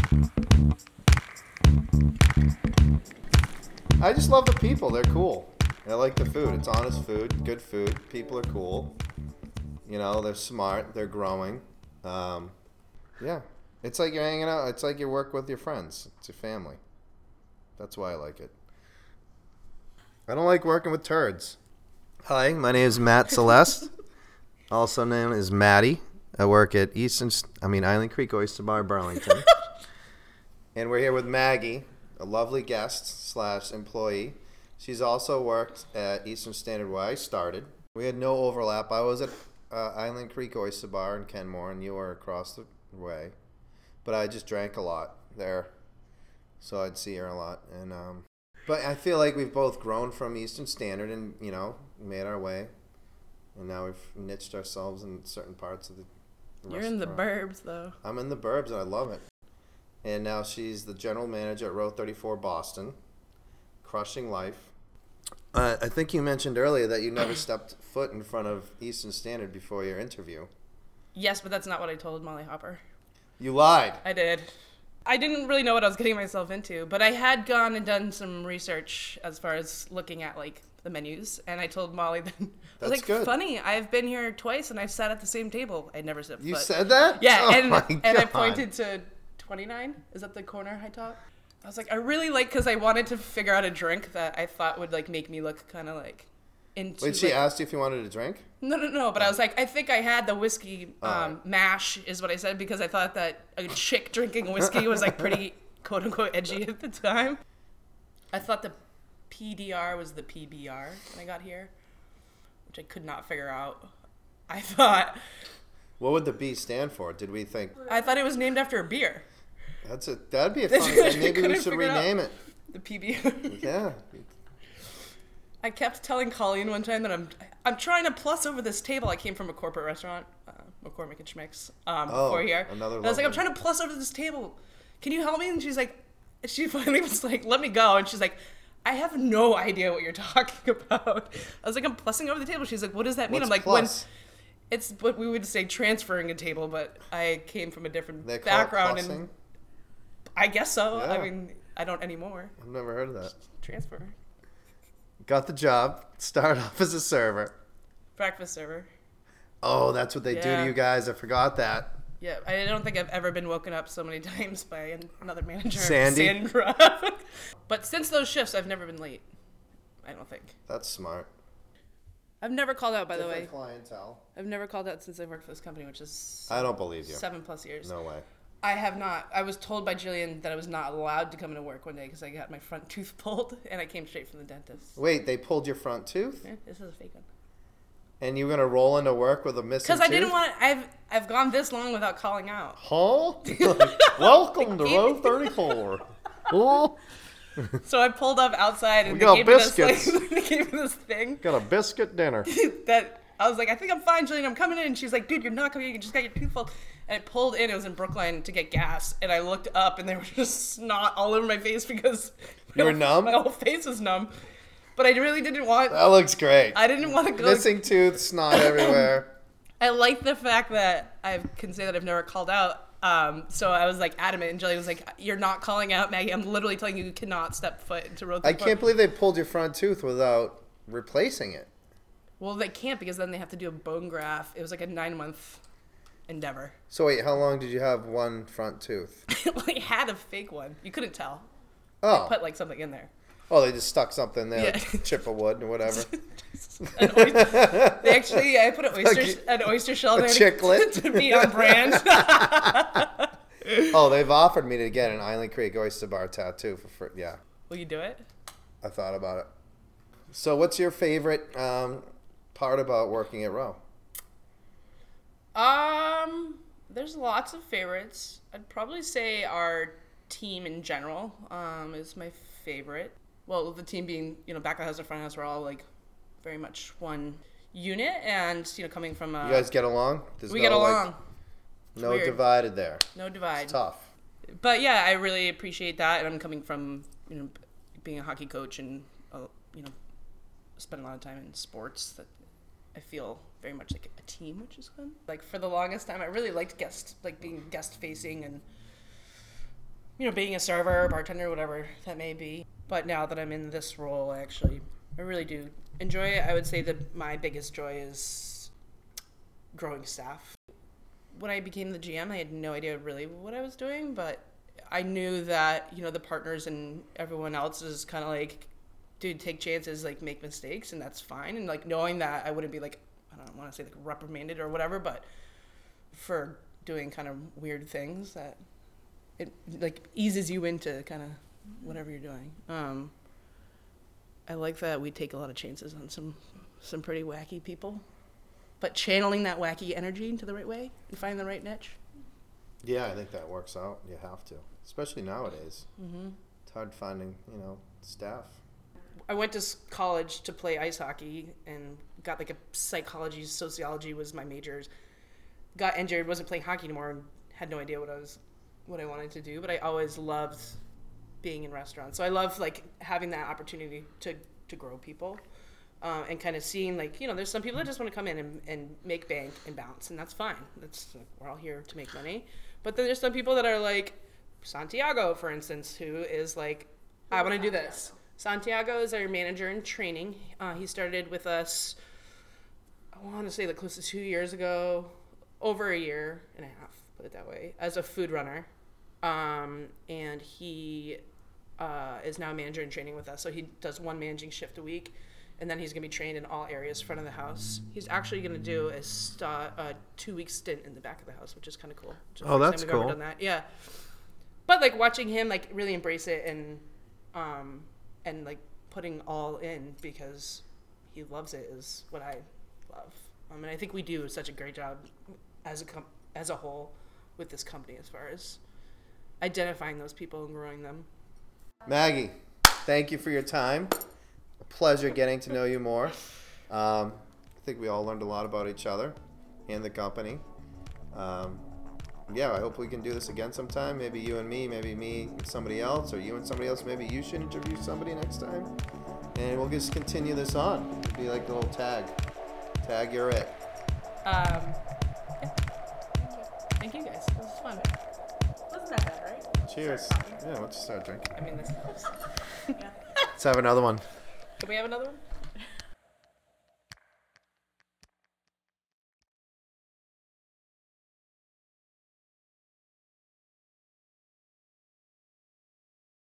I just love the people. They're cool. I like the food. It's honest food, good food. People are cool. You know, they're smart. They're growing. Yeah. It's like you're hanging out. It's like you work with your friends. It's your family. That's why I like it. I don't like working with turds. Hi, my name is Matt Celeste, also known as Maddie. I work at Island Creek Oyster Bar, Burlington. And we're here with Maggie, a lovely guest / employee. She's also worked at Eastern Standard where I started. We had no overlap. I was at Island Creek Oyster Bar in Kenmore, and you were across the way. But I just drank a lot there, so I'd see her a lot. And but I feel like we've both grown from Eastern Standard and, you know, made our way. And now we've niched ourselves in certain parts of the You're in the burbs, though. I'm in the burbs, and I love it. And now she's the general manager at Row 34 Boston, crushing life. I think you mentioned earlier that you never stepped foot in front of Eastern Standard before your interview. Yes, but that's not what I told Molly Hopper. You lied. I did. I didn't really know what I was getting myself into, but I had gone and done some research as far as looking at, like, the menus, and I told Molly that, I was like, good. Funny, I've been here twice, and I've sat at the same table. I'd never stepped foot. You said that? Yeah, Oh and I pointed to 29. Is that the corner high top? I was like, I really like, because I wanted to figure out a drink that I thought would, like, make me look kind of, like, into... Wait, she asked you if you wanted a drink? No, but I was like, I think I had the whiskey mash is what I said, because I thought that a chick drinking whiskey was, like, pretty, quote-unquote, edgy at the time. I thought the PDR was the PBR when I got here, which I could not figure out. I thought... What would the B stand for? Did we think... I thought it was named after a beer. That'd be a fun thing. Maybe we should rename it. The PBR. Yeah. I kept telling Colleen one time that I'm trying to plus over this table. I came from a corporate restaurant, McCormick and Schmick's, before here. Another and I was like, I'm trying to plus over this table. Can you help me? And she finally was like, let me go. And she's like, I have no idea what you're talking about. I was like, I'm plussing over the table. She's like, what does that mean? What's I'm like, plus? It's what we would say transferring a table, but I came from a different They call background. it plussing? And I guess so. Yeah. I mean, I don't anymore. I've never heard of that. Transfer. Got the job. Started off as a server. Breakfast server. Oh, that's what they do to you guys. I forgot that. Yeah, I don't think I've ever been woken up so many times by another manager. Sandy? Sandra. But since those shifts, I've never been late. I don't think. That's smart. I've never called out, by the way. Different clientele. I've never called out since I've worked for this company, which is... I don't believe you. 7+ years. No way. I have not. I was told by Jillian that I was not allowed to come into work one day because I got my front tooth pulled, and I came straight from the dentist. Wait, they pulled your front tooth? Yeah, this is a fake one. And you were going to roll into work with a missing tooth? Because I didn't want to... I've gone this long without calling out. Huh? Welcome to Row 34. Oh. So I pulled up outside and We they got gave, biscuits. they gave me this thing. Got a biscuit dinner. That I was like, I think I'm fine, Jillian. I'm coming in. And she's like, dude, you're not coming in. You just got your tooth pulled. And I pulled in. It was in Brookline to get gas. And I looked up and there was just snot all over my face because You were numb? My whole face was numb. But I really didn't want. That looks great. I didn't want to go. Missing tooth, snot everywhere. I like the fact that I can say that I've never called out. So I was like adamant, and Jillian was like, "You're not calling out, Maggie. I'm literally telling you cannot step foot into Row 34." I can't believe they pulled your front tooth without replacing it. Well, they can't because then they have to do a bone graft. It was like a 9-month endeavor. So wait, how long did you have one front tooth? I had a fake one. You couldn't tell. Oh. Put like something in there. Oh, they just stuck something there, Yeah. like chip of wood or whatever. I put an oyster shell a there chiclet. to be on brand. Oh, they've offered me to get an Island Creek Oyster Bar tattoo for free. Yeah, Will you do it? I thought about it. So what's your favorite part about working at Row? There's lots of favorites. I'd probably say our team in general is my favorite. Well, the team being, back of the house and front of the house, we're all like very much one unit, and coming from You guys get along? We get along. No weird. Divided there. No divide. It's tough. But yeah, I really appreciate that, and I'm coming from being a hockey coach and spend a lot of time in sports that I feel very much like a team, which is fun. Like for the longest time, I really liked being guest facing and being a server, bartender, whatever that may be. But now that I'm in this role, I really do enjoy it. I would say that my biggest joy is growing staff. When I became the GM, I had no idea really what I was doing, but I knew that, the partners and everyone else is kind of like, dude, take chances, like make mistakes, and that's fine. And like knowing that I wouldn't be like, I don't want to say like reprimanded or whatever, but for doing kind of weird things that it like eases you into kind of whatever you're doing. I like that we take a lot of chances on some pretty wacky people, but channeling that wacky energy into the right way and finding the right niche. Yeah, I think that works out. You have to, especially nowadays. Mm-hmm. It's hard finding, staff. I went to college to play ice hockey and got like a psychology, sociology was my majors. Got injured, wasn't playing hockey anymore, and had no idea what I wanted to do. But I always loved being in restaurants, so I love like having that opportunity to grow people, and kind of seeing like there's some people that just want to come in and make bank and bounce, and that's fine. That's like, we're all here to make money. But then there's some people that are like Santiago, for instance, who is like, I want to do this. Santiago is our manager in training. He started with us, I want to say the close to 2 years ago, over a year and a half, put it that way, as a food runner. And he is now a manager in training with us. So he does one managing shift a week, and then he's going to be trained in all areas front of the house. He's actually going to do a 2-week stint in the back of the house, which is kind of cool. Oh, that's cool. Ever done that. Yeah. But like watching him like really embrace it and like putting all in because he loves it is what I love. And I think we do such a great job as a whole with this company as far as identifying those people and growing them. Maggie, thank you for your time. A pleasure getting to know you more. I think we all learned a lot about each other and the company. Yeah, I hope we can do this again sometime. Maybe you and me, maybe me and somebody else, or you and somebody else. Maybe you should interview somebody next time. And we'll just continue this on. It'll be like a little tag. Tag, you're it. Yeah. Thank you guys. This was fun. Wasn't that bad, right? Cheers. Yeah, let's start drinking. I mean, this. Yeah. Let's have another one. Can we have another one?